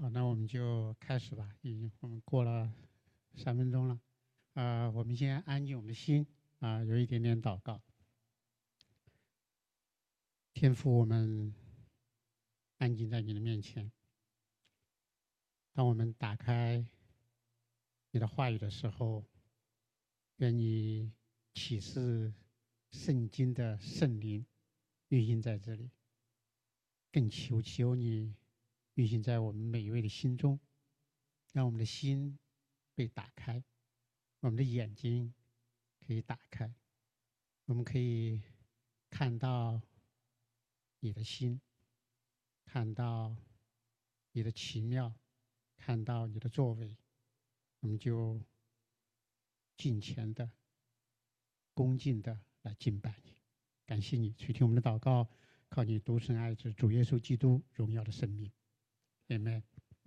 好，那我们就开始吧。我们过了3分钟了，我们先安静我们的心，有一点点祷告。天父，我们安静在你的面前。当我们打开你的话语的时候，愿你启示圣经的圣灵运行在这里，更求你运行在我们每一位的心中，让我们的心被打开，我们的眼睛可以打开，我们可以看到你的心，看到你的奇妙，看到你的作为，我们就敬虔的、恭敬的来敬拜你。感谢你垂听我们的祷告，靠你独生爱子主耶稣基督荣耀的生命。Amen。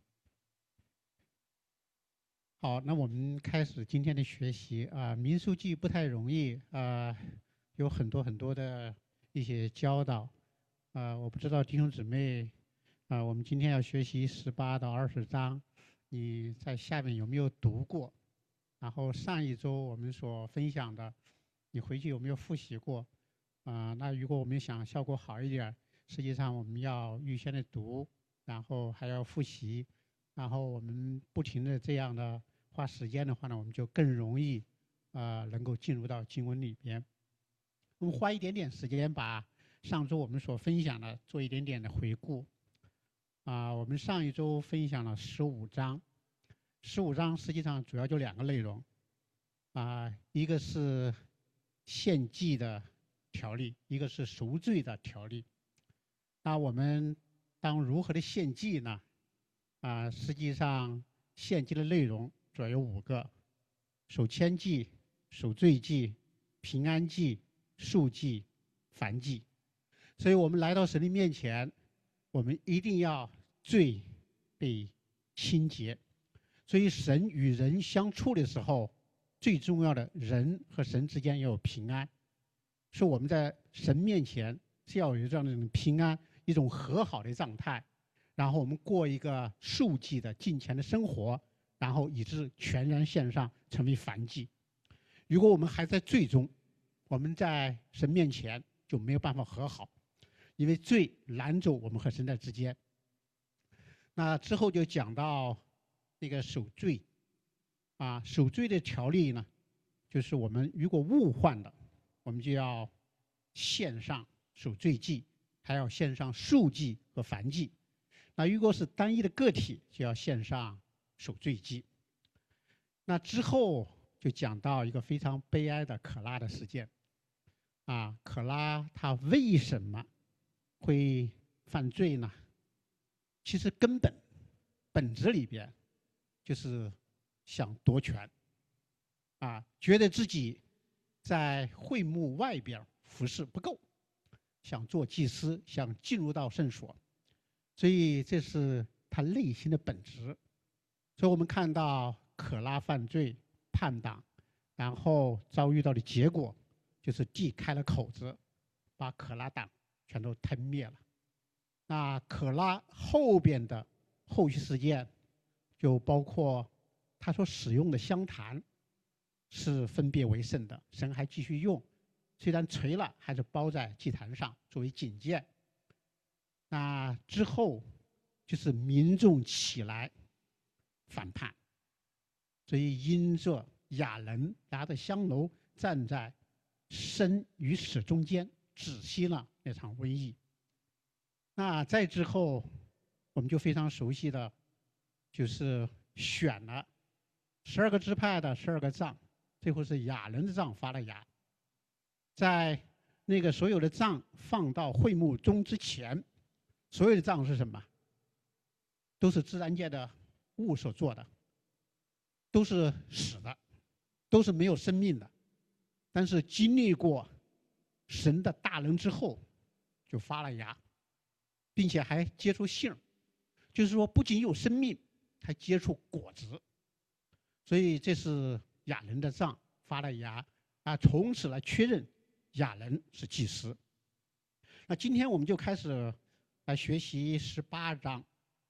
好，那我们开始今天的学习民数记不太容易有很多的一些教导我不知道弟兄姊妹我们今天要学习18到20章，你在下面有没有读过？然后上一周我们所分享的，你回去有没有复习过？那如果我们想效果好一点，实际上我们要预先的读，然后还要复习，然后我们不停的这样的花时间的话呢，我们就更容易能够进入到经文里边。我们花一点点时间把上周我们所分享的做一点点的回顾。我们上一周分享了15章，15章实际上主要就2个内容，一个是献祭的条例，一个是赎罪的条例。那我们当如何的献祭呢？实际上献祭的内容主要有5个：守愆祭、赎罪祭、平安祭、赎祭、燔祭。所以我们来到神的面前，我们一定要罪被清洁。所以神与人相处的时候，最重要的人和神之间要有平安。所以我们在神面前是要有这样的一种平安，一种和好的状态，然后我们过一个赎祭的敬虔的生活，然后以致全然献上，成为燔祭。如果我们还在罪中，我们在神面前就没有办法和好，因为罪拦走我们和神的之间。那之后就讲到那个守罪，守罪的条例呢，就是我们如果误犯了，我们就要献上守罪祭，还要献上赎祭和燔祭。那如果是单一的个体，就要献上守罪祭。那之后就讲到一个非常悲哀的可拉的事件。可拉他为什么会犯罪呢？其实本质里边就是想夺权，觉得自己在会幕外边服侍不够，想做祭司，想进入到圣所，所以这是他内心的本质。所以我们看到可拉犯罪叛党，然后遭遇到的结果就是地开了口子，把可拉党全都吞灭了。那可拉后边的后续事件就包括他所使用的香坛是分别为圣的，神还继续用，虽然锤了还是包在祭坛上作为警戒。那之后就是民众起来反叛，所以因着亚伦拿着香炉站在生与死中间，止息了那场瘟疫。那再之后我们就非常熟悉的就是选了12个支派的12个杖，最后是亚伦的杖发了芽。在那个所有的杖放到会幕中之前，所有的杖是什么？都是自然界的物所做的，都是死的，都是没有生命的。但是经历过神的大能之后，就发了芽，并且还结出杏，就是说不仅有生命，还结出果子。所以这是亚伦的杖发了芽，从此来确认亚伦是祭司。那今天我们就开始来学习18章。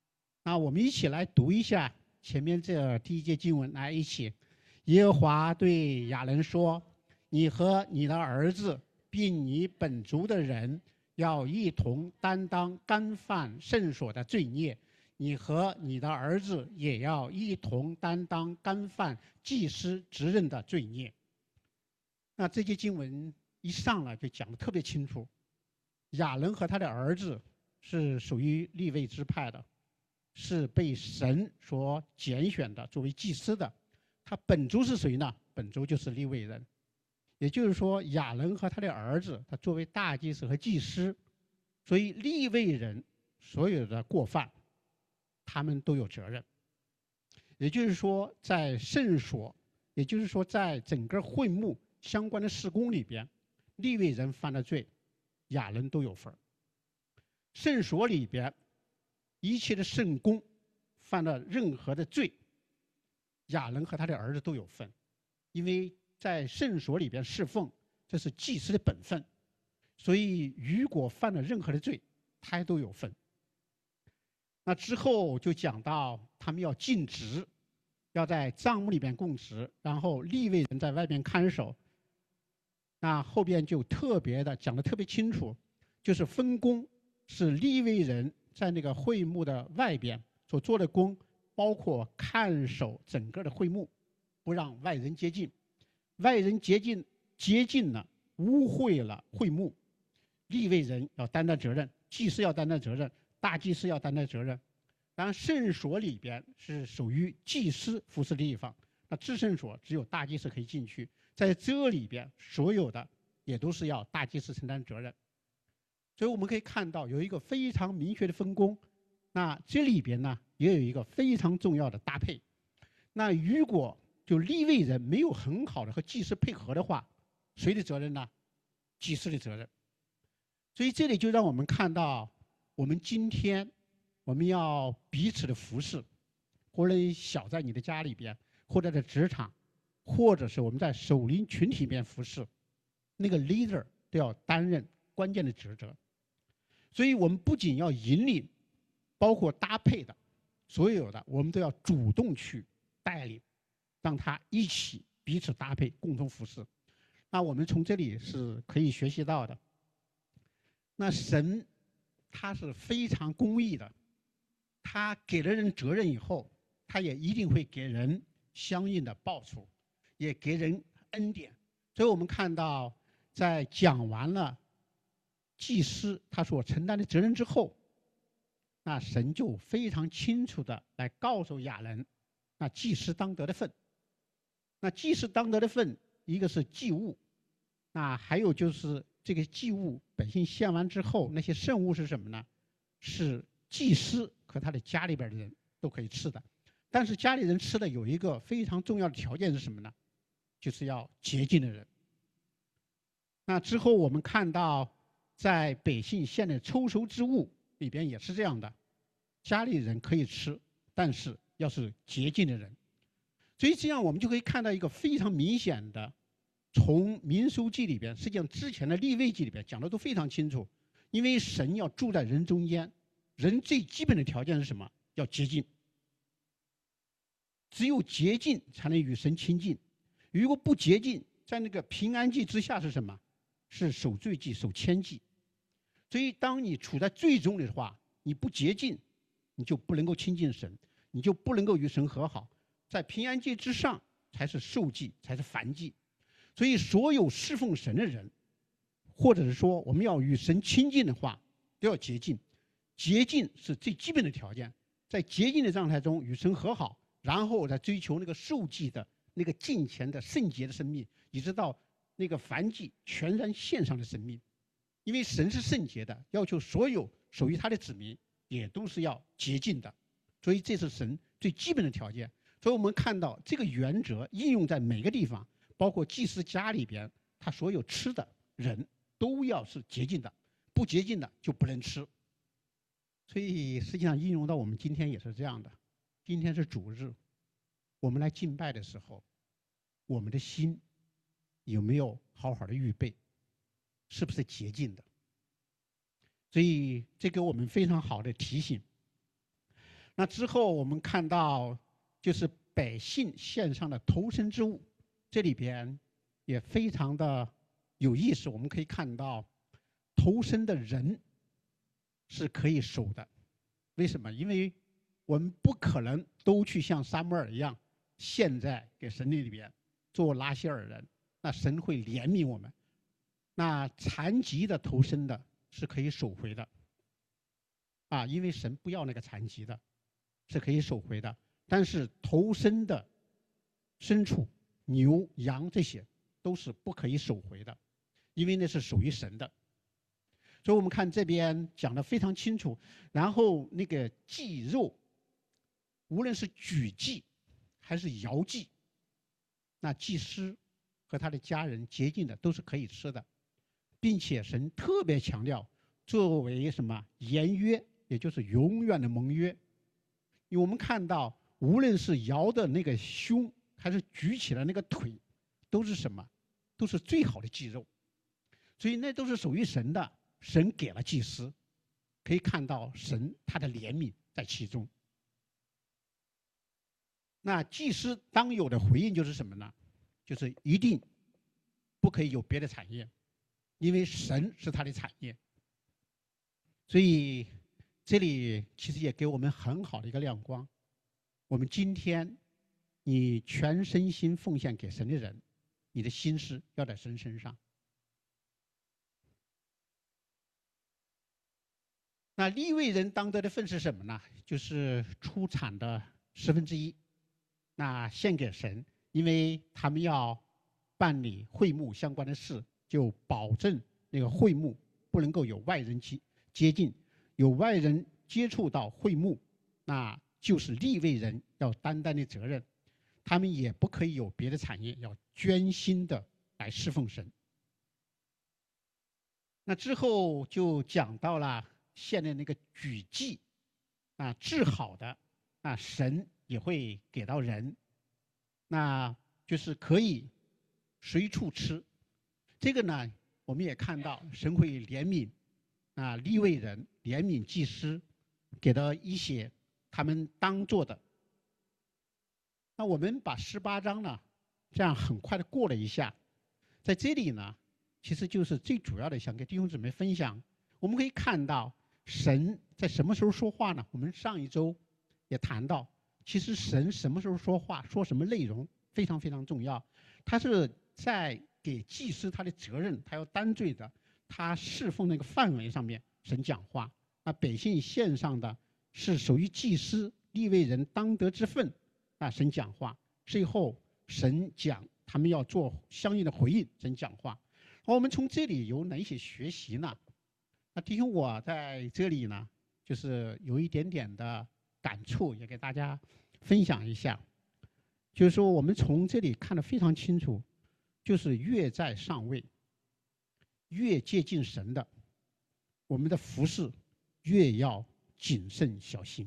那我们一起来读一下前面这第一节经文，来一起。耶和华对亚伦说：“你和你的儿子，并你本族的人，要一同担当干犯圣所的罪孽。你和你的儿子也要一同担当干犯祭司职任的罪孽。”那这节经文一上来就讲得特别清楚，亚伦和他的儿子是属于利未支派的，是被神所拣选的，作为祭司的。他本族是谁呢？本族就是利未人。也就是说，亚伦和他的儿子，他作为大祭司和祭司，所以利未人所有的过犯，他们都有责任。也就是说，在圣所，也就是说，在整个会幕相关的事工里边，利未人犯了罪，亚伦都有份。圣所里边一切的圣工犯了任何的罪，亚伦和他的儿子都有份，因为在圣所里边侍奉，这是祭司的本分，所以如果犯了任何的罪，他都有份。那之后就讲到他们要尽职，要在帐幕里边供职，然后利未人在外边看守。那后边就特别的讲得特别清楚，就是分工是利未人在那个会幕的外边所做的工，包括看守整个的会幕，不让外人接近。外人接近了，污秽了会幕，利未人要担当责任，祭司要担当责任，大祭司要担当责任。当然，圣所里边是属于祭司服侍的地方，那至圣所只有大祭司可以进去，在这里边所有的也都是要大祭司承担责任。所以我们可以看到有一个非常明确的分工。那这里边呢也有一个非常重要的搭配。那如果就利未人没有很好的和祭司配合的话，谁的责任呢？祭司的责任。所以这里就让我们看到，我们今天我们要彼此的服侍，或者小在你的家里边，或者在职场，或者是我们在守灵群体里边服侍，那个 leader 都要担任关键的职责。所以我们不仅要引领，包括搭配的所有的，我们都要主动去带领，让他一起彼此搭配，共同服侍。那我们从这里是可以学习到的。那神他是非常公义的，他给了人责任以后，他也一定会给人相应的报酬，也给人恩典。所以我们看到，在讲完了祭司他所承担的责任之后，那神就非常清楚的来告诉亚伦，那祭司当得的份。那祭司当得的份，一个是祭物，那还有就是这个祭物百姓献完之后，那些圣物是什么呢？是祭司和他的家里边的人都可以吃的。但是家里人吃的有一个非常重要的条件是什么呢？就是要洁净的人。那之后我们看到，在百姓献的抽熟之物里边也是这样的，家里人可以吃，但是要是洁净的人。所以这样我们就可以看到一个非常明显的，从民数记里边，实际上之前的利未记里边讲的都非常清楚。因为神要住在人中间，人最基本的条件是什么？要洁净。只有洁净才能与神亲近。如果不洁净，在那个平安祭之下是什么？是守罪祭、守愆祭。所以当你处在罪中的话，你不洁净，你就不能够亲近神，你就不能够与神和好。在平安祭之上才是受祭，才是燔祭。所以所有侍奉神的人，或者是说我们要与神亲近的话，都要洁净。洁净是最基本的条件，在洁净的状态中与神和好，然后再追求那个受祭的那个敬虔的圣洁的生命，一直到那个燔祭全然献上的生命。因为神是圣洁的，要求所有属于他的子民也都是要洁净的，所以这是神最基本的条件。所以我们看到这个原则应用在每个地方，包括祭司家里边，他所有吃的人都要是洁净的，不洁净的就不能吃。所以实际上应用到我们今天也是这样的。今天是主日，我们来敬拜的时候，我们的心有没有好好的预备？是不是洁净的？所以这给我们非常好的提醒。 那之后我们看到，就是百姓献上的头生之物，这里边也非常的有意思。我们可以看到，头生的人是可以守的。为什么？因为我们不可能都去像撒母耳一样献在给神里边做拉谢尔人，那神会怜悯我们。那残疾的头生的是可以收回的，因为神不要那个残疾的，是可以收回的。但是头生的牲畜、牛、羊这些都是不可以收回的，因为那是属于神的。所以我们看这边讲得非常清楚。然后那个祭肉，无论是举祭还是摇祭，那祭司和他的家人洁净的都是可以吃的，并且神特别强调，作为什么言约，也就是永远的盟约。因为我们看到，无论是摇的那个胸，还是举起了那个腿，都是什么？都是最好的祭肉，所以那都是属于神的。神给了祭司，可以看到神他的怜悯在其中。那祭司当有的回应就是什么呢？就是一定不可以有别的产业，因为神是他的产业。所以这里其实也给我们很好的一个亮光。我们今天你全身心奉献给神的人，你的心思要在神身上。那利未人当得的份是什么呢？就是出产的1/10，那献给神，因为他们要办理会幕相关的事，就保证那个会幕不能够有外人接近，有外人接触到会幕，那就是利未人要担当的责任。他们也不可以有别的产业，要捐心的来侍奉神。那之后就讲到了献的那个举祭，治好的，神也会给到人，那就是可以随处吃。这个呢，我们也看到神会怜悯利未人，怜悯祭司，给到一些他们当做的。那我们把18章呢，这样很快的过了一下，在这里呢，其实就是最主要的想跟弟兄姊妹分享。我们可以看到神在什么时候说话呢？我们上一周也谈到，其实神什么时候说话，说什么内容非常非常重要。他是在给祭司他的责任，他要担罪的，他侍奉那个范围上面，神讲话。那百姓献上的是属于祭司利未人当得之分，神讲话。最后神讲他们要做相应的回应，神讲话。我们从这里有哪些学习呢？那弟兄，我在这里呢，就是有一点点的感触，也给大家分享一下。就是说，我们从这里看得非常清楚，就是越在上位，越接近神的，我们的服事越要谨慎小心。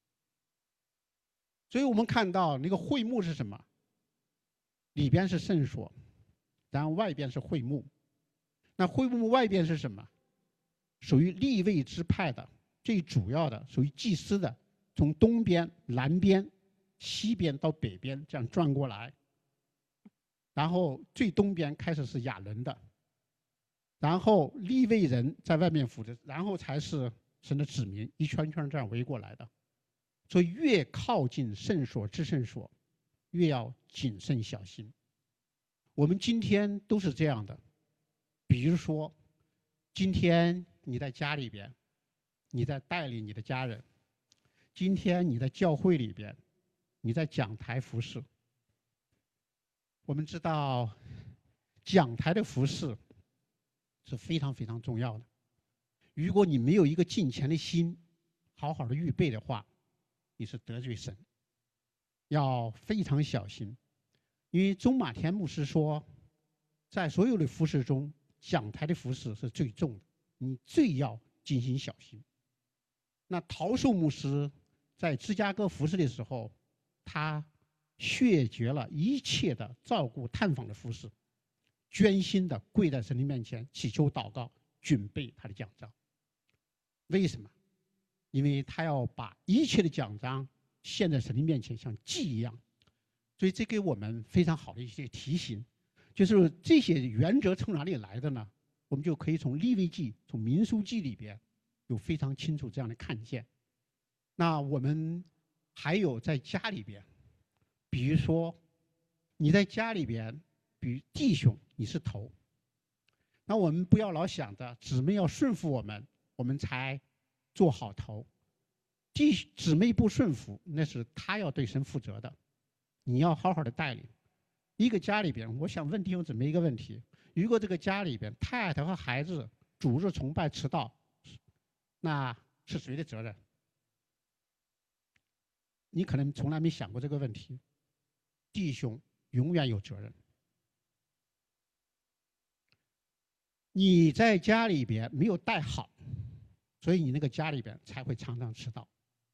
所以我们看到那个会幕是什么？里边是圣所，然后外边是会幕。那会幕外边是什么？属于利未支派的，最主要的属于祭司的，从东边、南边、西边到北边这样转过来，然后最东边开始是亚伦的，然后利未人在外面扶着，然后才是神的子民一圈圈这样围过来的。所以越靠近圣所至圣所，越要谨慎小心。我们今天都是这样的，比如说今天你在家里边，你在带领你的家人；今天你在教会里边，你在讲台服侍。我们知道讲台的服侍是非常非常重要的。如果你没有一个敬虔的心，好好的预备的话，你是得罪神，要非常小心。因为中马田牧师说，在所有的服侍中，讲台的服侍是最重的，你最要精心小心。那陶寿牧师在芝加哥服侍的时候，他谢绝了一切的照顾探访的服侍，捐心的跪在神的面前祈求祷告，准备他的讲章。为什么？ 因为他要把一切的奖章献在神的面前，像祭一样。所以这给我们非常好的一些提醒，就是这些原则从哪里来的呢？我们就可以从利未记、从民数记里边有非常清楚这样的看见。那我们还有在家里边，比如说你在家里边，比如弟兄你是头，那我们不要老想着姊妹要顺服我们，我们才做好头。姊妹不顺服，那是他要对神负责的，你要好好的带领。一个家里边，我想问弟兄姊妹一个问题：如果这个家里边太太和孩子主日崇拜迟到，那是谁的责任？你可能从来没想过这个问题。弟兄永远有责任。你在家里边没有带好，所以你那个家里边才会常常迟到。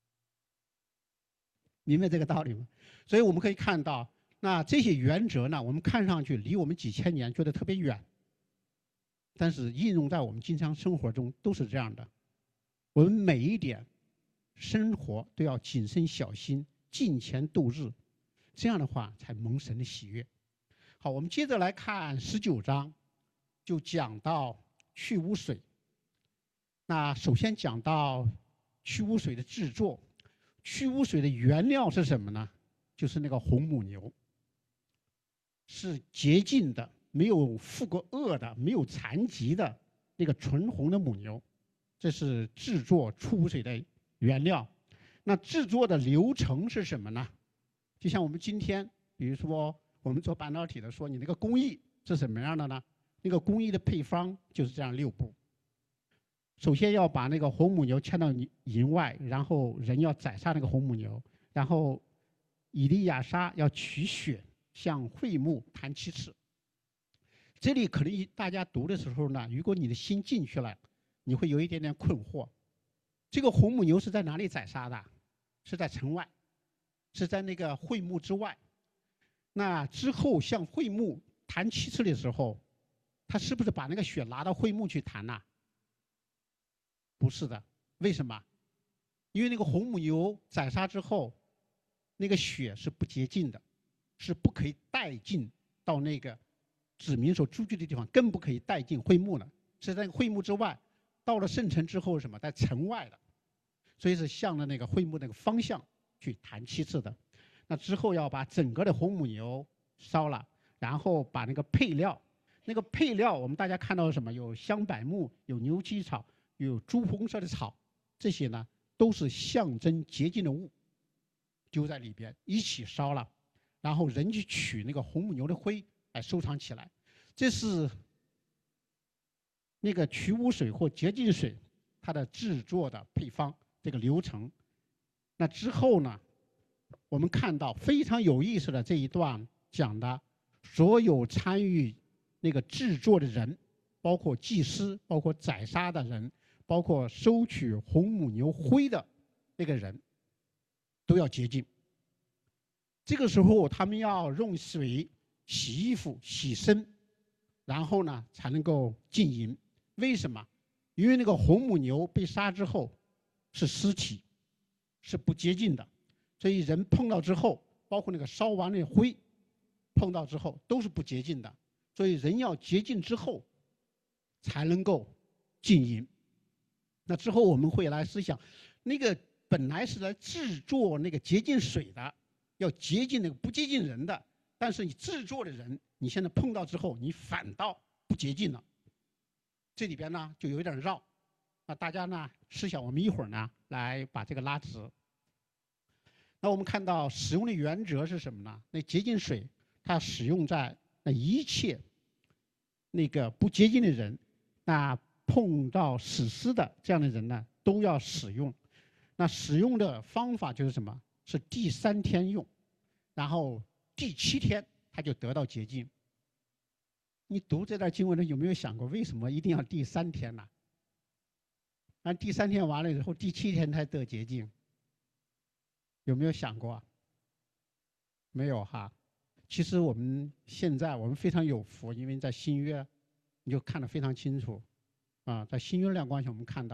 明白这个道理吗？所以我们可以看到，那这些原则呢，我们看上去离我们几千年觉得特别远，但是应用在我们经常生活中都是这样的。我们每一点生活都要谨慎小心，敬虔度日，这样的话才蒙神的喜悦。好，我们接着来看19章，就讲到去污水。那首先讲到去污水的制作。去污水的原料是什么呢？就是那个红母牛，是洁净的，没有负过恶的，没有残疾的那个纯红的母牛，这是制作出污水的原料。那制作的流程是什么呢？就像我们今天，比如说我们做半导体的说，你那个工艺是什么样的呢？那个工艺的配方就是这样6步。首先要把那个红母牛牵到营外，然后人要宰杀那个红母牛，然后以利亚撒要取血，向会幕弹7次。这里可能大家读的时候呢，如果你的心进去了，你会有一点点困惑。这个红母牛是在哪里宰杀的？是在城外，是在那个会幕之外。那之后向会幕弹7次的时候，他是不是把那个血拿到会幕去弹呢？不是的，为什么？因为那个红母牛宰杀之后，那个血是不洁净的，是不可以带进到那个子民所住居的地方，更不可以带进会幕的，是在会幕之外。到了圣城之后，什么在城外的，所以是向着那个会幕那个方向去弹7次的。那之后要把整个的红母牛烧了，然后把那个配料，我们大家看到什么？有香柏木，有牛膝草，有朱红色的草，这些呢都是象征洁净的物，丢在里边一起烧了，然后人去取那个红母牛的灰来收藏起来。这是那个去污水或洁净水它的制作的配方，这个流程。那之后呢，我们看到非常有意思的这一段讲的，所有参与那个制作的人，包括祭司，包括宰杀的人，包括收取红母牛灰的那个人，都要洁净。这个时候他们要用水洗衣服、洗身，然后呢才能够进营。为什么？因为那个红母牛被杀之后是尸体，是不洁净的，所以人碰到之后，包括那个烧完的灰碰到之后都是不洁净的，所以人要洁净之后才能够进营。那之后我们会来思想，那个本来是来制作那个洁净水的，要洁净那个不洁净人的，但是你制作的人，你现在碰到之后，你反倒不洁净了。这里边呢就有点绕，那大家呢试想，我们一会儿呢来把这个拉直。那我们看到使用的原则是什么呢？那洁净水它使用在那一切那个不洁净的人，那碰到死尸的这样的人呢都要使用。那使用的方法就是什么？是第3天用，然后第7天他就得到洁净。你读这段经文呢，有没有想过为什么一定要第3天呢？那第3天完了以后，第7天才得洁净，有没有想过？没有哈。其实我们现在我们非常有福，因为在新约，你就看得非常清楚，啊，在新约量关系我们看到，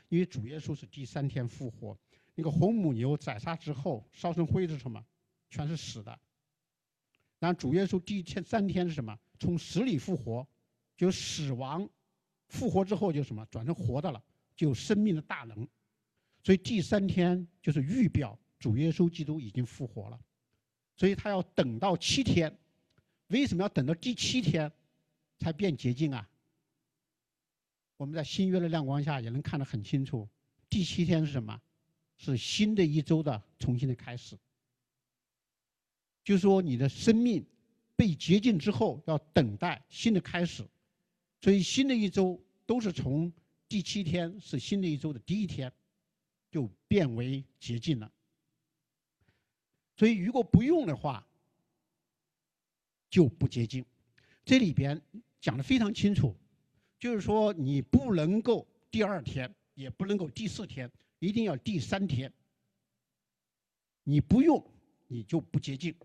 因为主耶稣是第3天复活。那个红母牛宰杀之后烧成灰是什么？全是死的。然后主耶稣第3天是什么？从死里复活，就死亡复活之后就什么？转成活的了，就有生命的大能。所以第3天就是预表主耶稣基督已经复活了。所以他要等到7天。为什么要等到第7天才变洁净啊？我们在新约的亮光下也能看得很清楚。第7天是什么？是新的一周的重新的开始。就是说你的生命被洁净之后要等待新的开始。所以新的一周都是从第7天是新的一周的第1天就变为洁净了。所以如果不用的话就不洁净。这里边讲得非常清楚，就是说你不能够第2天，也不能够第4天，一定要第3天。你不用你就不洁净。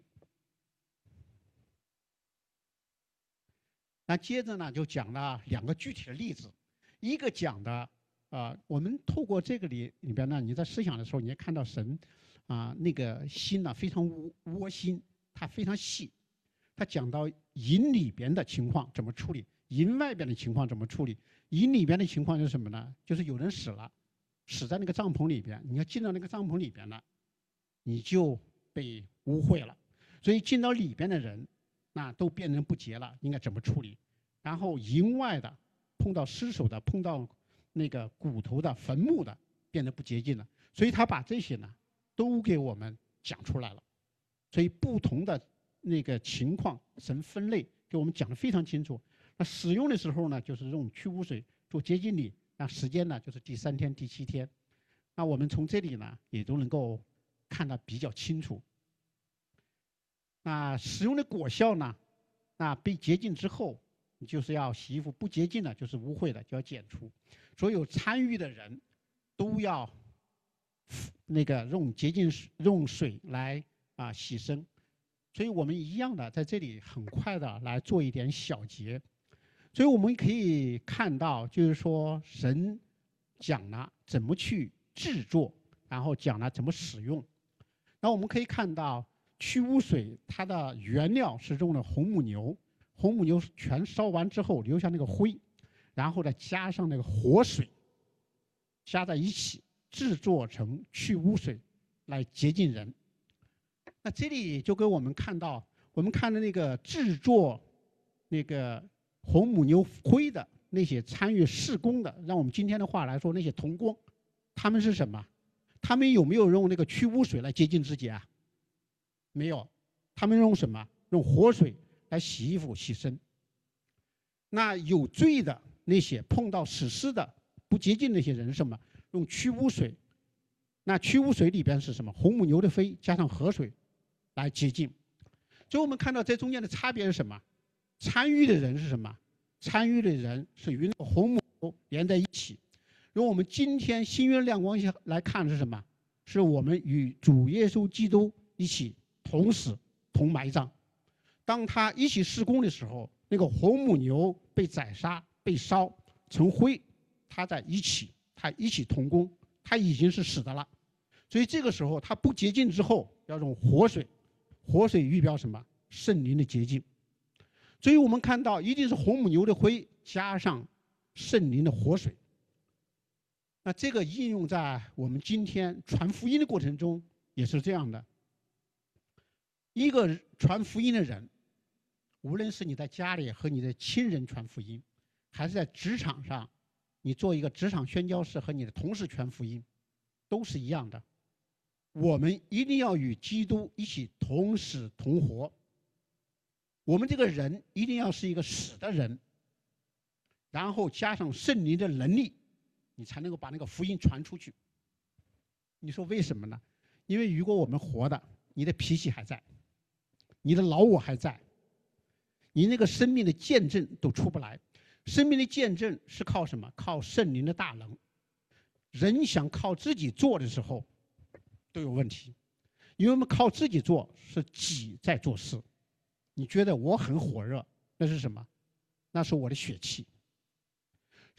那接着呢就讲了2个具体的例子。一个讲的我们透过这个里边呢，你在思想的时候，你也看到神那个心呢非常窝心，它非常细。他讲到营里边的情况怎么处理，营外边的情况怎么处理。营里边的情况是什么呢？就是有人死了，死在那个帐篷里边，你要进到那个帐篷里边了，你就被污秽了。所以进到里边的人，那都变成不洁了，应该怎么处理？然后营外的碰到尸首的，碰到那个骨头的、坟墓的，变得不洁净了。所以他把这些呢都给我们讲出来了。所以不同的那个情况，神分类给我们讲得非常清楚。那使用的时候呢，就是用去污水做洁净礼。那时间呢，就是第3天、第7天。那我们从这里呢，也都能够看得比较清楚。那使用的果效呢？那被洁净之后，你就是要洗衣服；不洁净的，就是污秽的，就要剪除。所有参与的人都要那个用水来洗身。所以我们一样的在这里很快的来做一点小结。所以我们可以看到，就是说神讲了怎么去制作，然后讲了怎么使用。那我们可以看到去污水它的原料是用的红母牛，红母牛全烧完之后留下那个灰，然后再加上那个活水，加在一起制作成去污水来洁净人。那这里就给我们看到，我们看的那个制作那个红母牛灰的那些参与施工的，让我们今天的话来说，那些童工，他们是什么？他们有没有用那个去污水来洁净自己啊？没有，他们用什么？用活水来洗衣服、洗身。那有罪的那些碰到死尸的不洁净那些人是什么？用去污水。那去污水里边是什么？红母牛的灰加上河水来洁净。所以我们看到这中间的差别是什么？参与的人是什么？参与的人是与那个红母牛连在一起。用我们今天新约亮光下来看是什么？是我们与主耶稣基督一起同死同埋葬。当他一起施工的时候，那个红母牛被宰杀被烧成灰，他在一起，他一起同工，他已经是死的了。所以这个时候他不洁净之后要用活水，活水预表什么？圣灵的洁净。所以我们看到一定是红母牛的灰加上圣灵的活水。那这个应用在我们今天传福音的过程中也是这样的。一个传福音的人，无论是你在家里和你的亲人传福音，还是在职场上，你做一个职场宣教士和你的同事传福音，都是一样的。我们一定要与基督一起同死同活。我们这个人一定要是一个死的人，然后加上圣灵的能力，你才能够把那个福音传出去。你说为什么呢？因为如果我们活的，你的脾气还在，你的老我还在，你那个生命的见证都出不来。生命的见证是靠什么？靠圣灵的大能。人想靠自己做的时候都有问题，因为我们靠自己做是己在做事。你觉得我很火热，那是什么？那是我的血气。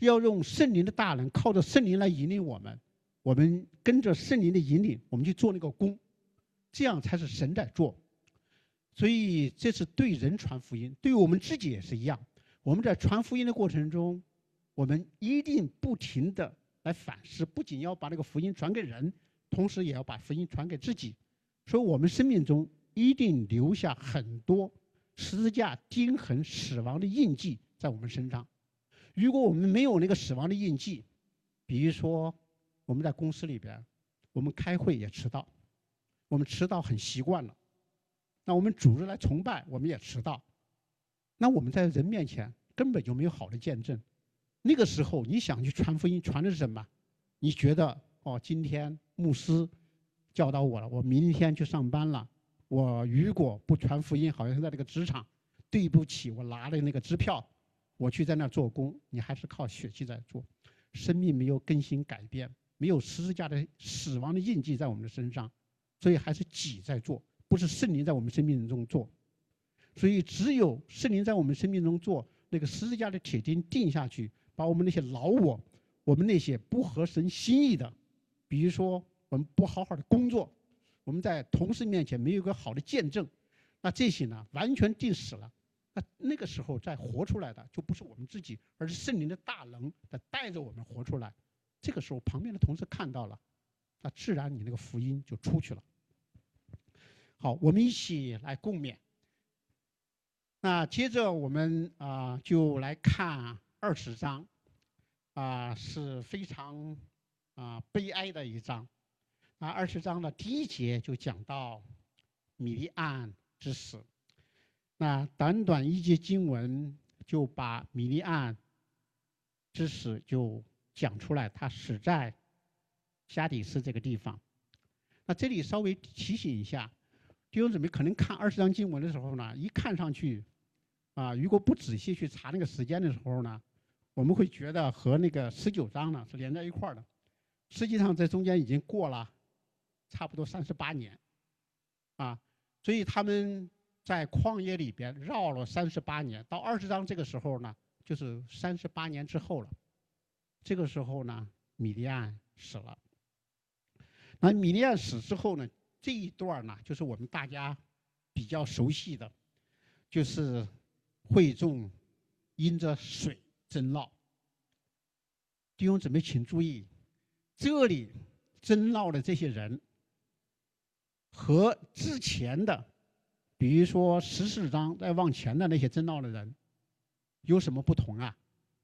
要用圣灵的大能，靠着圣灵来引领我们，我们跟着圣灵的引领，我们去做那个工，这样才是神在做。所以这是对人传福音，对我们自己也是一样。我们在传福音的过程中，我们一定不停地来反思，不仅要把那个福音传给人，同时也要把福音传给自己。所以我们生命中一定留下很多十字架钉痕死亡的印记在我们身上。如果我们没有那个死亡的印记，比如说我们在公司里边，我们开会也迟到，我们迟到很习惯了，那我们组织来崇拜我们也迟到，那我们在人面前根本就没有好的见证。那个时候你想去传福音，传的是什么？你觉得今天牧师教导我了，我明天去上班了，我如果不传福音，好像在这个职场，对不起，我拿了那个支票，我去在那做工，你还是靠血气在做，生命没有更新改变，没有十字架的死亡的印记在我们的身上，所以还是己在做，不是圣灵在我们生命中做。所以只有圣灵在我们生命中做，那个十字架的铁钉钉下去，把我们那些老我们那些不合神心意的，比如说我们不好好的工作，我们在同事面前没有一个好的见证，那这些呢完全定死了。那个时候再活出来的就不是我们自己，而是圣灵的大能在带着我们活出来。这个时候旁边的同事看到了，那自然你那个福音就出去了。好，我们一起来共勉。那接着我们就来看20章，是非常悲哀的一章。20章的第1节就讲到米利暗之死。那短短1节经文就把米利暗之死就讲出来，他死在加底斯这个地方。那这里稍微提醒一下，弟兄姊妹可能看20章经文的时候呢，一看上去如果不仔细去查那个时间的时候呢，我们会觉得和那个19章呢是连在一块儿的。实际上在中间已经过了差不多38年所以他们在旷野里边绕了38年，到20章这个时候呢，就是38年之后了。这个时候呢，米利暗死了。那米利暗死之后呢，这一段呢，就是我们大家比较熟悉的，就是会众因着水争闹。弟兄姊妹请注意，这里争闹的这些人和之前的，比如说14章再往前的那些争闹的人有什么不同啊？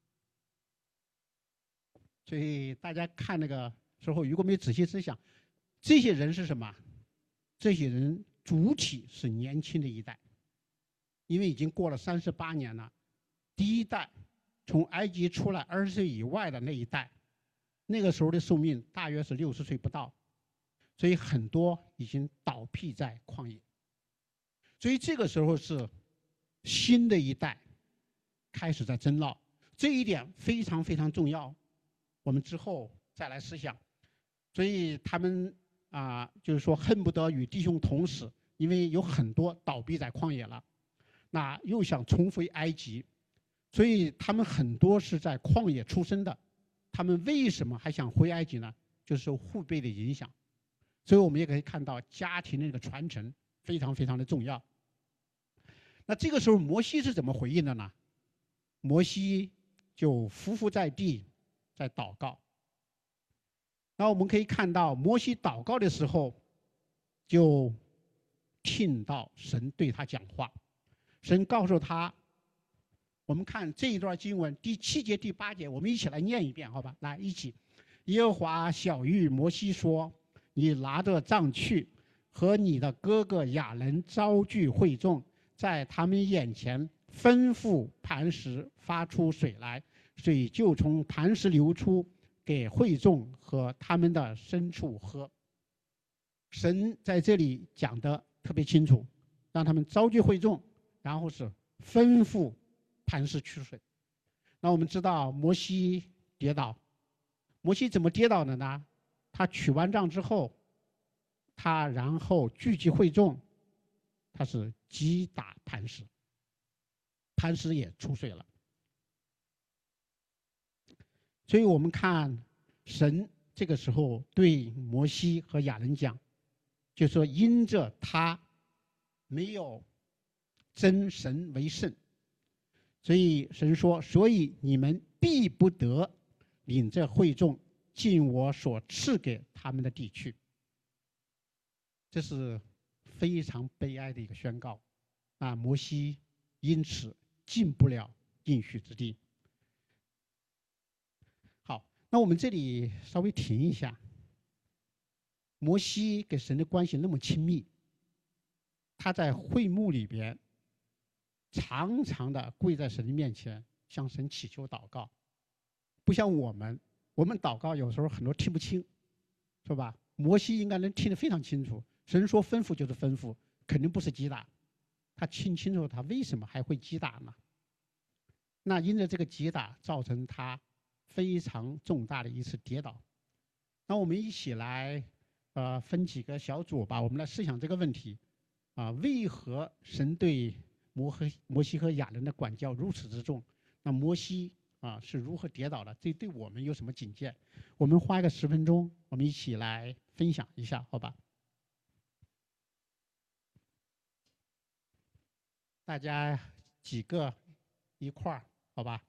所以大家看那个时候，如果没有仔细思想，这些人是什么？这些人主体是年轻的一代，因为已经过了38年了。第一代从埃及出来20岁以外的那一代，那个时候的寿命大约是60岁不到，所以很多已经倒闭在旷野。所以这个时候是新的一代开始在争闹，这一点非常非常重要，我们之后再来思想。所以他们就是说恨不得与弟兄同死，因为有很多倒闭在旷野了，那又想重回埃及，所以他们很多是在旷野出生的。他们为什么还想回埃及呢？就是受父辈的影响。所以我们也可以看到家庭的这个传承非常非常的重要。那这个时候摩西是怎么回应的呢？摩西就匍匐在地在祷告。那我们可以看到摩西祷告的时候就听到神对他讲话，神告诉他，我们看这一段经文第7节第8节，我们一起来念一遍好吧？来一起。耶和华晓谕摩西说，你拿着杖去，和你的哥哥亚伦招聚会众，在他们眼前吩咐磐石发出水来，水就从磐石流出，给会众和他们的牲畜喝。神在这里讲得特别清楚，让他们招聚会众，然后是吩咐磐石取水。那我们知道摩西跌倒，摩西怎么跌倒的呢？他取完杖之后，他然后聚集会众，他是击打磐石，磐石也出水了。 所以我们看神这个时候对摩西和亚伦讲，就说因着他没有真神为圣，所以神说，所以你们必不得领这会众进我所赐给他们的地区。这是非常悲哀的一个宣告啊！摩西因此进不了应许之地。好，那我们这里稍微停一下。摩西跟神的关系那么亲密，他在会幕里边常常的跪在神的面前，向神祈求祷告，不像我们祷告有时候很多听不清，是吧？摩西应该能听得非常清楚，神说吩咐就是吩咐，肯定不是击打。他清楚他为什么还会击打呢？那因着这个击打，造成他非常重大的一次跌倒。那我们一起来分几个小组吧，我们来思想这个问题啊，为何神对摩西和亚伦的管教如此之重？那摩西是如何跌倒的？这对我们有什么警戒？我们花个10分钟，我们一起来分享一下，好吧？大家几个一块儿，好吧？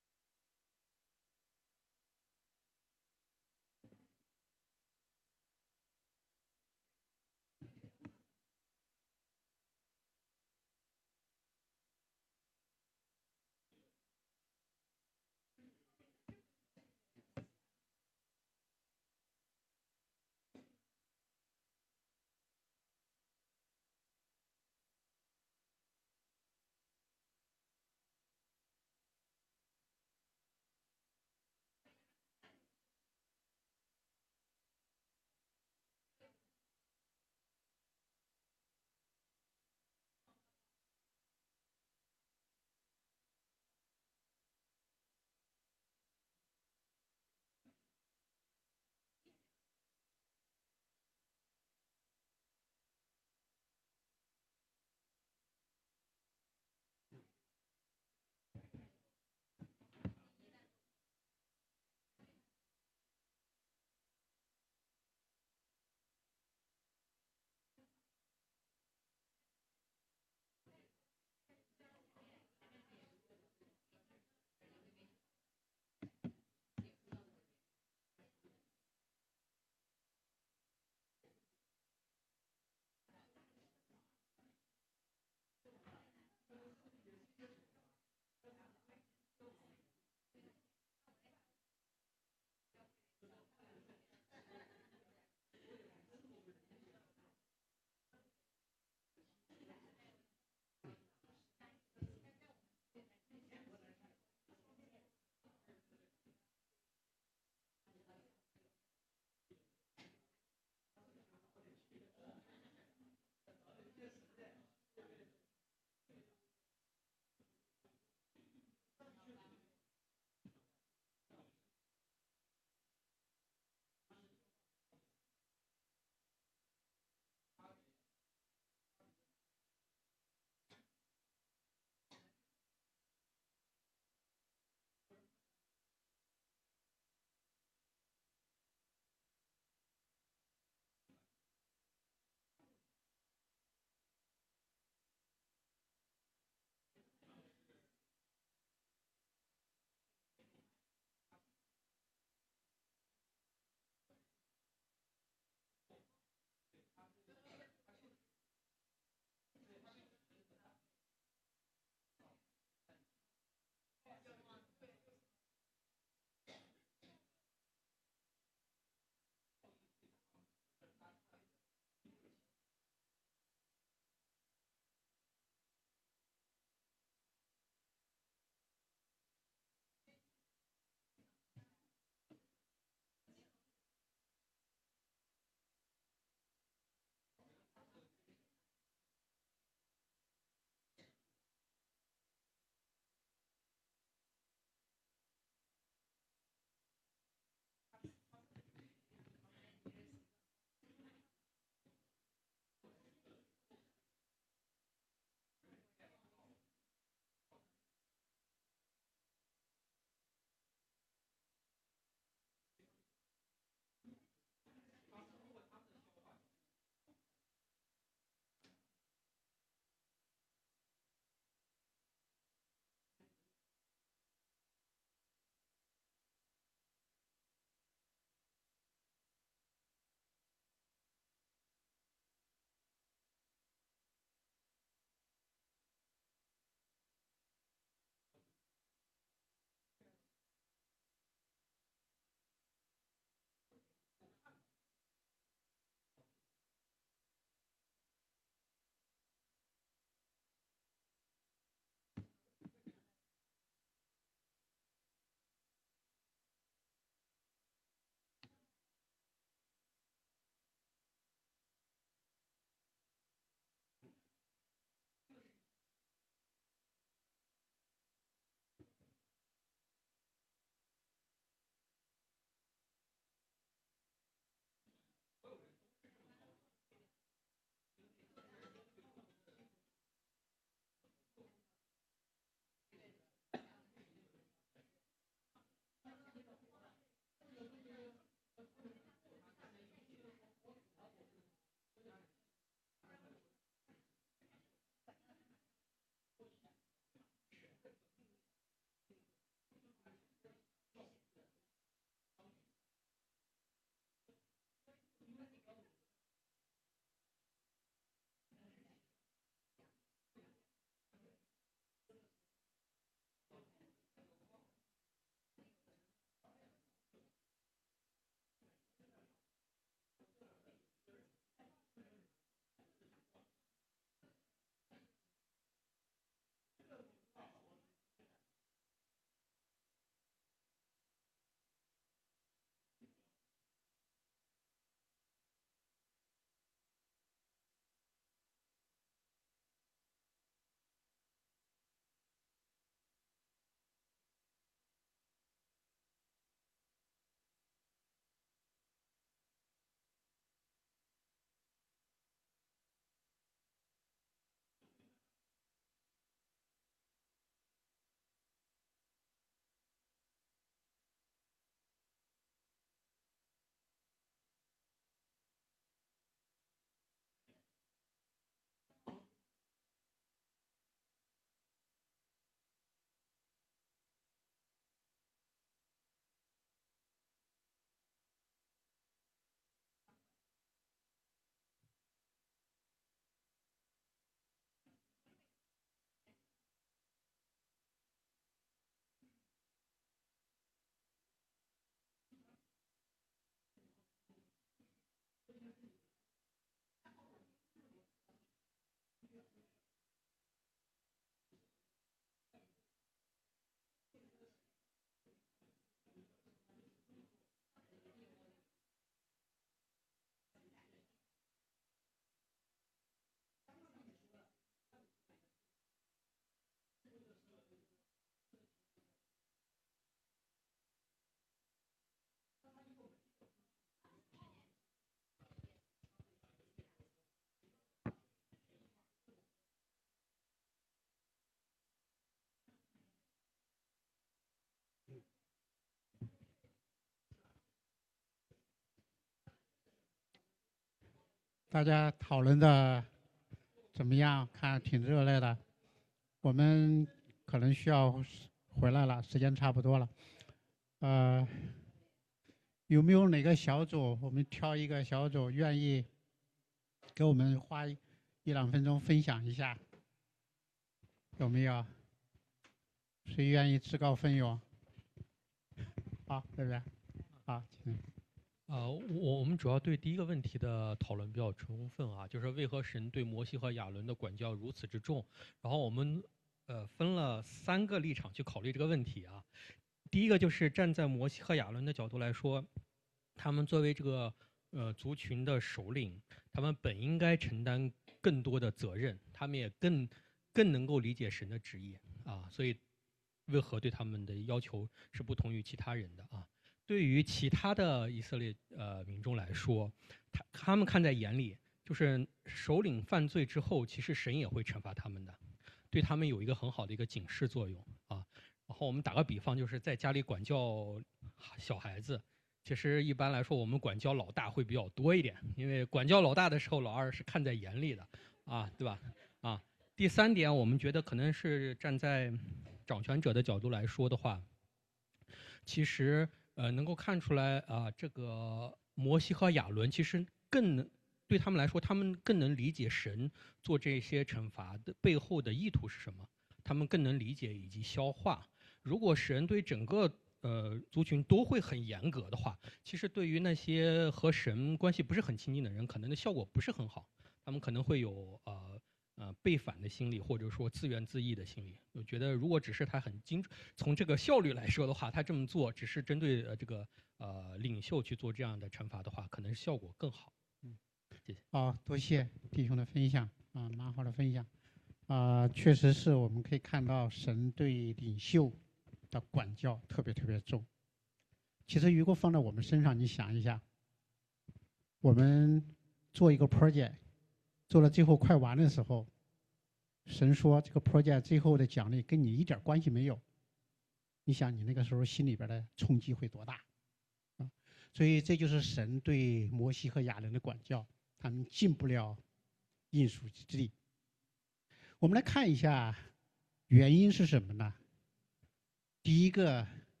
大家讨论的怎么样？看挺热烈的。我们可能需要回来了，时间差不多了。呃，有没有哪个小组，我们挑一个小组愿意给我们花1-2分钟分享一下？有没有？谁愿意自告奋勇？好，这边，好，请。 我们主要对第一个问题的讨论比较充分啊，就是为何神对摩西和亚伦的管教如此之重？然后我们分了3个立场去考虑这个问题啊。第一个就是站在摩西和亚伦的角度来说，他们作为这个族群的首领，他们本应该承担更多的责任，他们也更能够理解神的旨意啊，所以为何对他们的要求是不同于其他人的啊？对于其他的以色列民众来说，他们看在眼里，就是首领犯罪之后，其实神也会惩罚他们的，对他们有一个很好的一个警示作用啊。然后我们打个比方，就是在家里管教小孩子，其实一般来说我们管教老大会比较多一点，因为管教老大的时候，老二是看在眼里的啊，对吧？啊，第3点，我们觉得可能是站在掌权者的角度来说的话，其实能够看出来啊，这个摩西和亚伦其实对他们来说，他们更能理解神做这些惩罚的背后的意图是什么，他们更能理解以及消化。如果神对整个族群都会很严格的话，其实对于那些和神关系不是很亲近的人，可能的效果不是很好，他们可能会有背反的心理，或者说自怨自艾的心理。我觉得，如果只是他很精，从这个效率来说的话，他这么做只是针对这个领袖去做这样的惩罚的话，可能效果更好。谢谢。 好，多谢弟兄的分享啊，蛮好的分享啊，确实是我们可以看到神对领袖的管教特别特别重。其实如果放在我们身上，你想一下，我们做一个 project， 做到最后快完的时候，神说这个 project 最后的奖励跟你一点关系没有，你想你那个时候心里边的冲击会多大啊？所以这就是神对摩西和亚伦的管教，他们进不了应许之地。我们来看一下原因是什么呢？第一个，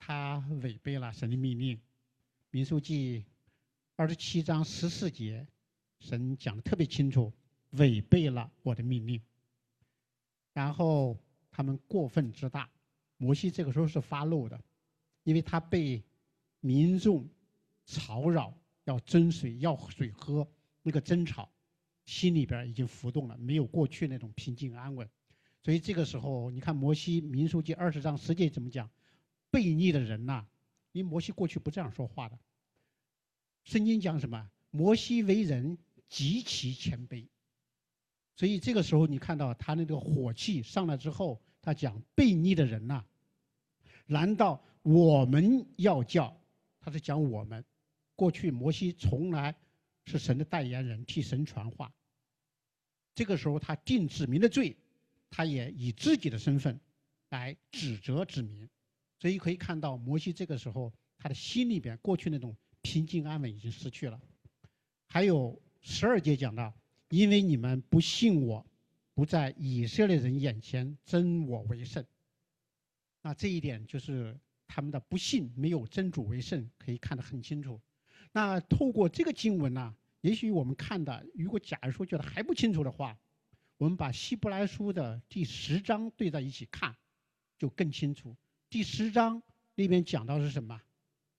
他违背了神的命令。民数记27章14节，神讲的特别清楚，违背了我的命令。然后他们过分之大，摩西这个时候是发怒的，因为他被民众吵扰，要争水要水喝，那个争吵心里边已经浮动了，没有过去那种平静安稳。所以这个时候你看摩西民数记20章10节怎么讲，悖逆的人呐，因为摩西过去不这样说话的。圣经讲什么？摩西为人极其谦卑。所以这个时候你看到他那个火气上来之后，他讲悖逆的人呐，难道我们要叫？他是讲我们。过去摩西从来是神的代言人，替神传话。这个时候他定子民的罪，他也以自己的身份来指责子民。所以可以看到摩西这个时候他的心里边过去那种平静安稳已经失去了。还有12节讲到，因为你们不信我，不在以色列人眼前尊我为圣。那这一点就是他们的不信，没有尊主为圣，可以看得很清楚。那透过这个经文呢，也许我们看的，如果假如说觉得还不清楚的话，我们把希伯来书的第10章对在一起看，就更清楚。第10章里面讲到是什么？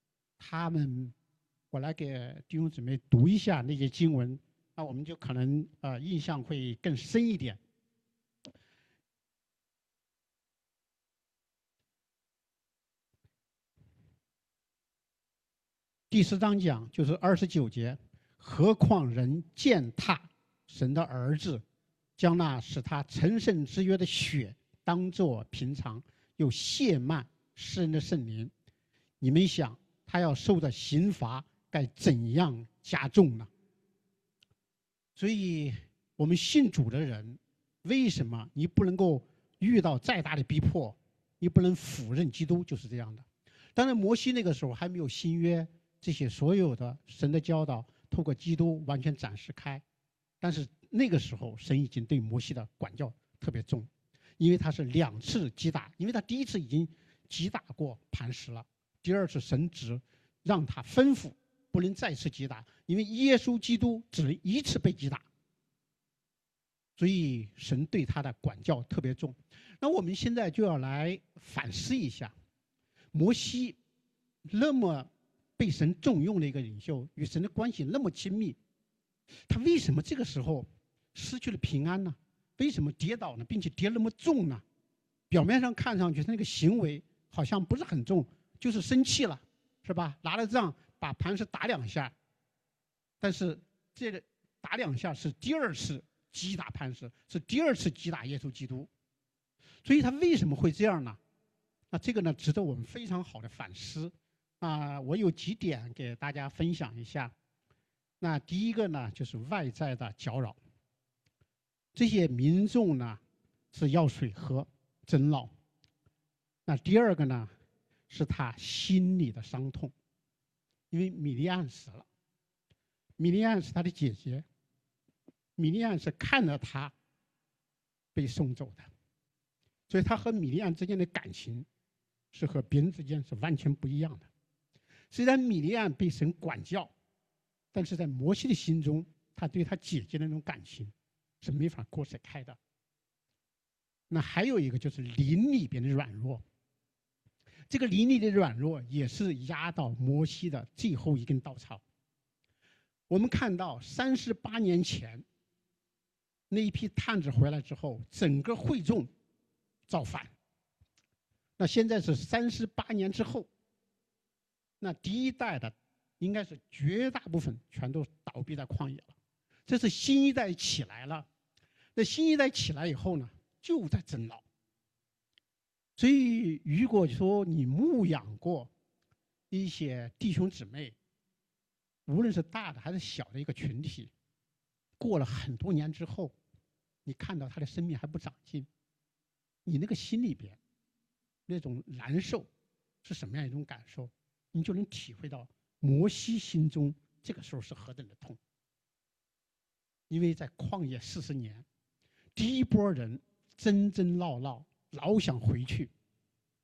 我来给弟兄姊妹读一下那些经文，那我们就可能印象会更深一点。第10章讲就是29节，何况人践踏神的儿子，将那使他成圣之约的血当作平常，又亵慢世人的圣灵，你们想他要受的刑罚该怎样加重呢？所以我们信主的人，为什么你不能够遇到再大的逼迫，你不能否认基督？就是这样的。当然摩西那个时候还没有新约，这些所有的神的教导透过基督完全展示开，但是那个时候神已经对摩西的管教特别重，因为他是2次击打，因为他第一次已经击打过磐石了，第2次神只让他吩咐不能再次击打，因为耶稣基督只能1次被击打，所以神对他的管教特别重。那我们现在就要来反思一下，摩西那么被神重用的一个领袖，与神的关系那么亲密，他为什么这个时候失去了平安呢？为什么跌倒呢，并且跌那么重呢？表面上看上去他那个行为好像不是很重，就是生气了，是吧？拿了杖把磐石打2下，但是这个打2下是第2次击打磐石，是第2次击打耶稣基督。所以他为什么会这样呢？那这个呢，值得我们非常好的反思。我有几点给大家分享一下。那第一个呢，就是外在的搅扰。这些民众呢是要水喝，争闹。那第二个呢，是他心里的伤痛，因为米利暗死了。米利暗是他的姐姐，米利暗是看着他被送走的，所以他和米利暗之间的感情是和别人之间是完全不一样的。虽然米利暗被神管教，但是在摩西的心中，他对他姐姐的那种感情是没法割舍开的。那还有一个就是灵里边的软弱，这个灵里的软弱也是压倒摩西的最后一根稻草。我们看到38年前那一批探子回来之后，整个会众造反。那现在是38年之后，那第一代的应该是绝大部分全都倒闭在旷野了，这是新一代起来了。那新一代起来以后呢，就在争闹。所以如果说你牧养过一些弟兄姊妹，无论是大的还是小的一个群体，过了很多年之后，你看到他的生命还不长进，你那个心里边那种难受是什么样一种感受，你就能体会到摩西心中这个时候是何等的痛。因为在旷野40年，第一波人争争闹闹，老想回去，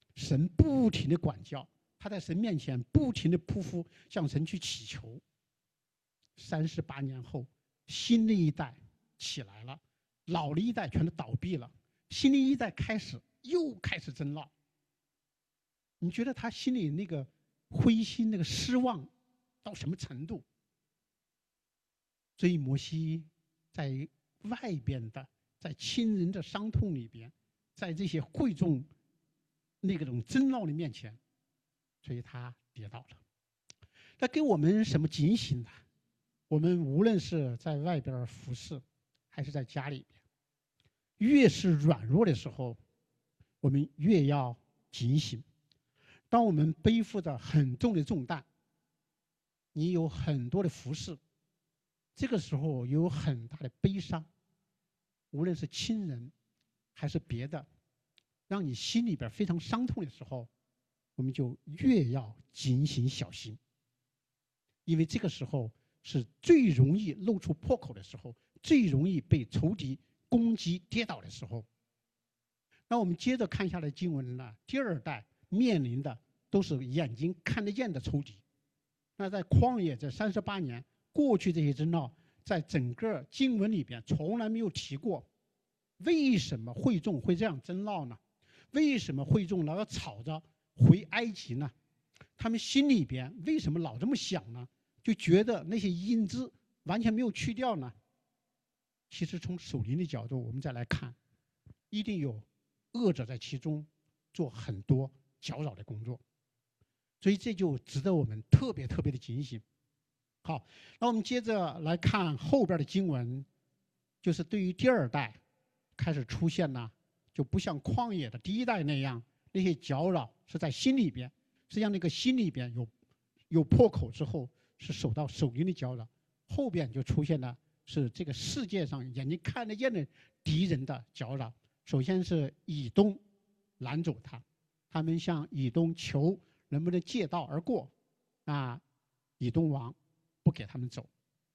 神不停的管教，他在神面前不停的匍匐，向神去祈求。38年后，新的一代起来了，老的一代全都倒闭了，新的一代又开始争闹。你觉得他心里那个灰心、那个失望到什么程度？所以摩西在外边的，在亲人的伤痛里边，在这些会众那种争闹的面前，所以他跌倒了。那给我们什么警醒呢？我们无论是在外边服侍，还是在家里边，越是软弱的时候，我们越要警醒。当我们背负着很重的重担，你有很多的服侍，这个时候有很大的悲伤，无论是亲人还是别的，让你心里边非常伤痛的时候，我们就越要警醒小心，因为这个时候是最容易露出破口的时候，最容易被仇敌攻击跌倒的时候。那我们接着看下来经文呢，第二代面临的都是眼睛看得见的仇敌。那在旷野这38年过去，这些争闹在整个经文里边从来没有提过。为什么会众会这样争闹呢？为什么会众老要吵着回埃及呢？他们心里边为什么老这么想呢？就觉得那些因子完全没有去掉呢？其实从属灵的角度我们再来看，一定有恶者在其中做很多搅扰的工作，所以这就值得我们特别的警醒。好，那我们接着来看后边的经文，就是对于第二代开始出现呢，就不像旷野的第一代那样，那些搅扰是在心里边，实际上那个心里边有破口之后，是受到属灵的搅扰，后边就出现了是这个世界上眼睛看得见的敌人的搅扰。首先是以东拦阻他们向以东求能不能借道而过，以东王不给他们走，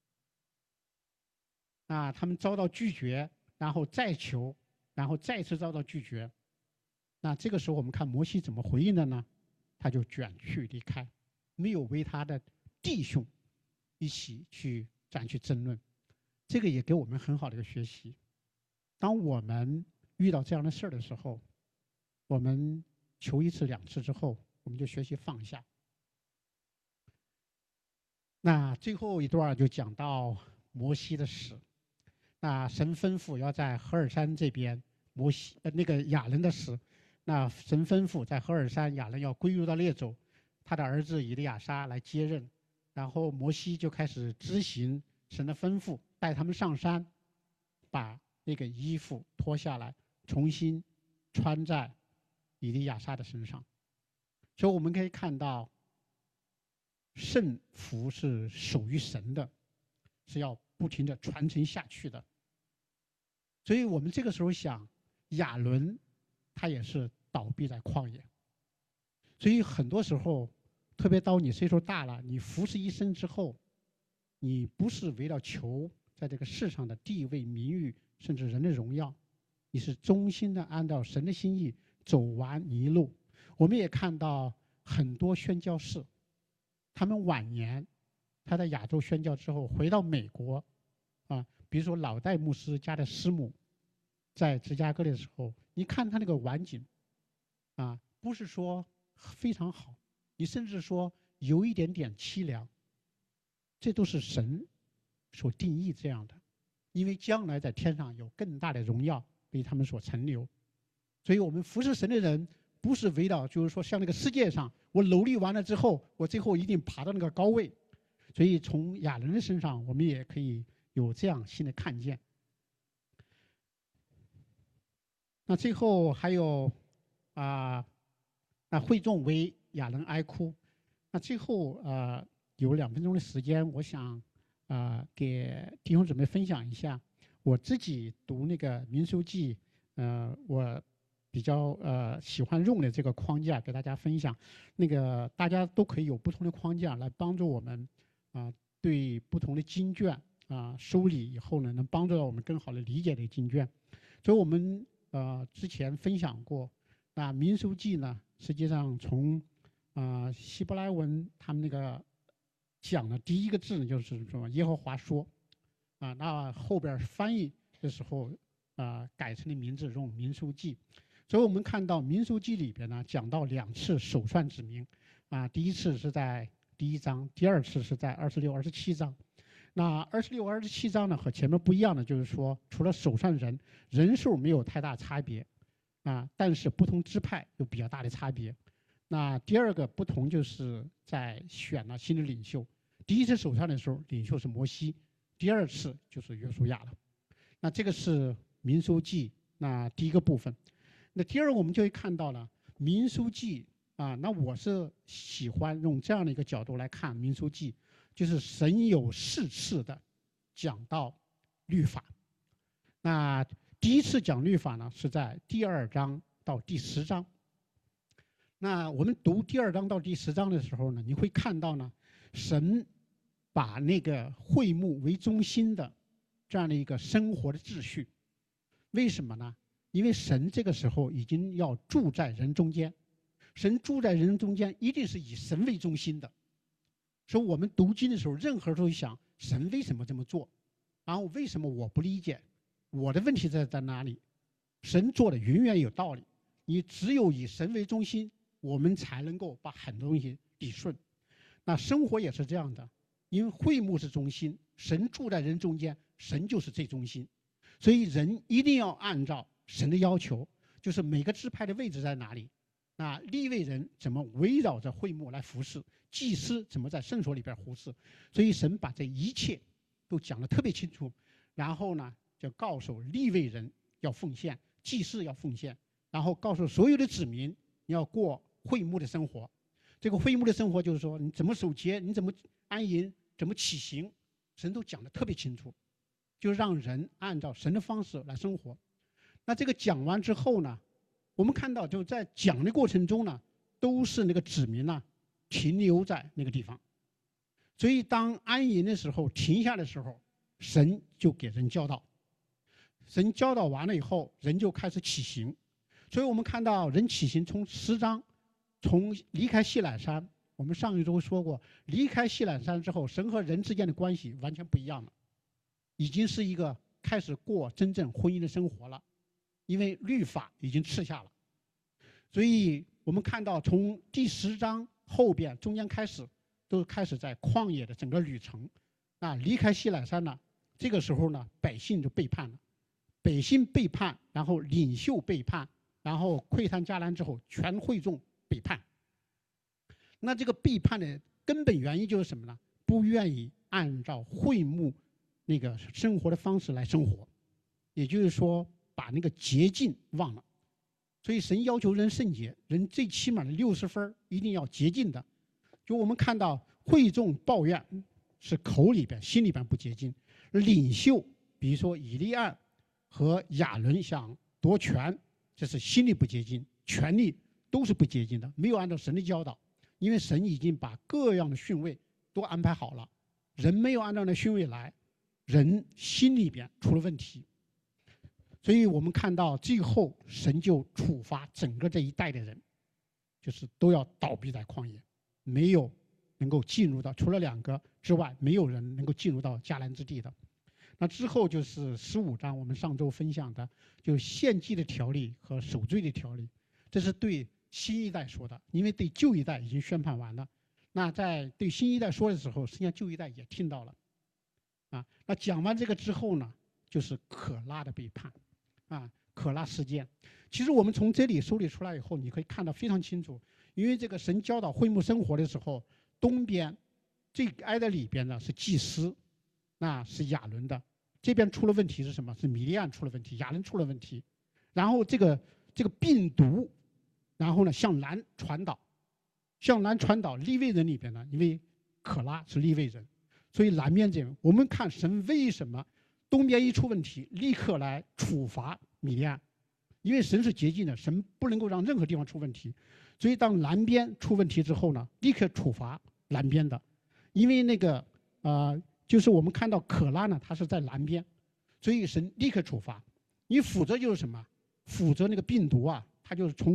他们遭到拒绝，然后再求，然后再次遭到拒绝。那这个时候我们看摩西怎么回应的呢？他就卷去离开，没有为他的弟兄一起去争论。这个也给我们很好的一个学习。当我们遇到这样的事儿的时候，我们求一次两次之后，我们就学习放下。那最后一段就讲到摩西的死。那神吩咐要在何珥山这边，亚伦的死。那神吩咐在何珥山，亚伦要归入到列祖，他的儿子以利亚撒来接任。然后摩西就开始执行神的吩咐，带他们上山，把那个衣服脱下来，重新穿在以利亚撒的身上。所以我们可以看到，圣福是属于神的，是要不停地传承下去的。所以我们这个时候想，亚伦他也是倒闭在旷野。所以很多时候，特别到你岁数大了，你服侍一生之后，你不是为了求在这个世上的地位、名誉，甚至人的荣耀，你是忠心的按照神的心意走完你一路。我们也看到很多宣教士，他们晚年他在亚洲宣教之后回到美国，比如说老戴牧师家的师母，在芝加哥的时候，你看他那个晚景，不是说非常好，你甚至说有一点点凄凉，这都是神所定义这样的，因为将来在天上有更大的荣耀被他们所承留。所以我们服侍神的人，不是围绕就是说像那个世界上，我努力完了之后，我最后一定爬到那个高位。所以从亚伦的身上，我们也可以有这样新的看见。那最后还有会众为亚伦哀哭。那最后有2分钟的时间，我想给弟兄姊妹分享一下我自己读那个民数记，我比较喜欢用的这个框架给大家分享。那个大家都可以有不同的框架来帮助我们对不同的经卷梳理以后呢，能帮助到我们更好的理解这个经卷。所以我们之前分享过，民数记呢实际上从希伯来文他们那个讲的第一个字呢，就是什么耶和华说那后边翻译的时候改成的名字用民数记。所以我们看到民数记里边呢讲到2次首算指名第一次是在第1章，第2次是在26、27章。那26、27章呢和前面不一样的就是说，除了首算人数没有太大差别但是不同支派有比较大的差别。那第二个不同就是在选了新的领袖。第一次首算的时候，领袖是摩西；第2次就是约书亚了。那这个是民数记那第一个部分。那第二个我们就会看到了民数记那我是喜欢用这样的一个角度来看民数记，就是神有4次的讲到律法。那第一次讲律法呢是在第2章到第10章。那我们读第2章到第10章的时候呢，你会看到呢，神把那个会幕为中心的这样的一个生活的秩序。为什么呢？因为神这个时候已经要住在人中间，神住在人中间一定是以神为中心的。所以我们读经的时候，任何时候想神为什么这么做，然后为什么我不理解，我的问题在哪里？神做的永远有道理。你只有以神为中心，我们才能够把很多东西理顺。那生活也是这样的，因为会幕是中心，神住在人中间，神就是最中心。所以人一定要按照神的要求，就是每个支派的位置在哪里，利未人怎么围绕着会幕来服侍，祭司怎么在圣所里边服侍。所以神把这一切都讲得特别清楚，然后呢就告诉利未人要奉献，祭司要奉献，然后告诉所有的子民你要过会幕的生活。这个会幕的生活就是说你怎么守节，你怎么安营，怎么起行，神都讲得特别清楚，就让人按照神的方式来生活。那这个讲完之后呢，我们看到就在讲的过程中呢，都是那个子民停留在那个地方。所以当安营的时候停下的时候，神就给人教导，神教导完了以后，人就开始起行。所以我们看到人起行从10章，从离开西乃山，我们上一周说过，离开西乃山之后，神和人之间的关系完全不一样了，已经是一个开始过真正婚姻的生活了，因为律法已经赐下了。所以我们看到从第10章后边中间开始，都开始在旷野的整个旅程。离开西乃山了，这个时候呢，百姓就背叛了，百姓背叛，然后领袖背叛，然后窥探迦南之后，全会众背叛。那这个背叛的根本原因就是什么呢？不愿意按照会幕那个生活的方式来生活，也就是说把那个洁净忘了。所以神要求人圣洁，人最起码的60分一定要洁净的。就我们看到会众抱怨是口里边，心里边不洁净。领袖比如说以利暗和亚伦想夺权，这是心里不洁净，权力都是不洁净的，没有按照神的教导。因为神已经把各样的训位都安排好了，人没有按照那训位来，人心里边出了问题。所以我们看到最后神就处罚整个这一代的人，就是都要倒闭在旷野，没有能够进入到，除了2个之外，没有人能够进入到迦南之地的。那之后就是15章，我们上周分享的，就是献祭的条例和守罪的条例，这是对新一代说的，因为对旧一代已经宣判完了。那在对新一代说的时候，实际上旧一代也听到了。那讲完这个之后呢，就是可拉的背叛，可拉事件。其实我们从这里梳理出来以后，你可以看得非常清楚，因为这个神教导会幕生活的时候，东边最挨在里边的是祭司，那是亚伦的。这边出了问题是什么？是米利暗出了问题，亚伦出了问题。然后这个病毒，然后呢向南传导，利未人里边呢，因为可拉是利未人，所以南边这边我们看神为什么东边一出问题，立刻来处罚米利暗，因为神是洁净的，神不能够让任何地方出问题。所以当南边出问题之后呢，立刻处罚南边的，因为那个就是我们看到可拉呢，他是在南边，所以神立刻处罚。你否则就是什么？否则那个病毒它就是从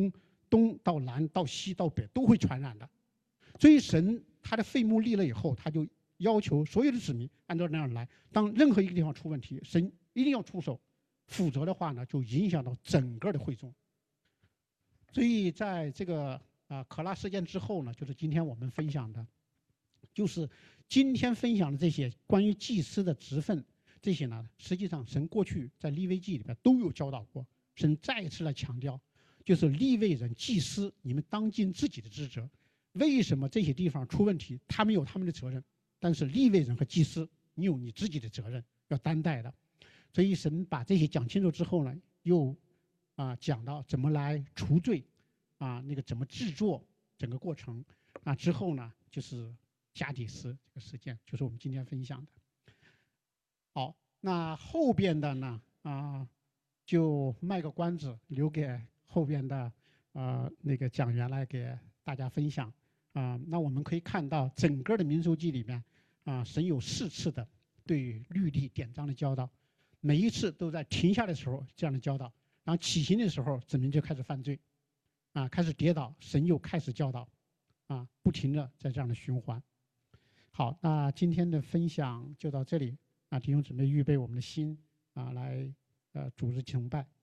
东到南到西到北都会传染的。所以神他的会幕立了以后，他就要求所有的子民按照那样来。当任何一个地方出问题，神一定要出手，否则的话呢，就影响到整个的会众。所以在这个可拉事件之后呢，就是今天我们分享的，就是今天分享的这些关于祭司的职分这些呢，实际上神过去在利未记里边都有教导过。神再一次来强调，就是利未人祭司，你们当尽自己的职责。为什么这些地方出问题，他们有他们的责任，但是利未人和祭司，你有你自己的责任要担待的。所以神把这些讲清楚之后呢，又讲到怎么来除罪，那个怎么制作整个过程，之后呢就是加底斯这个事件，就是我们今天分享的。好，那后边的呢就卖个关子，留给后边的那个讲员来给大家分享。那我们可以看到整个的民数记里面神有4次的对律例典章的教导，每一次都在停下的时候这样的教导，然后起行的时候子民就开始犯罪，开始跌倒，神又开始教导，不停的在这样的循环。好，那今天的分享就到这里，弟兄姊妹预备我们的心来主日崇拜。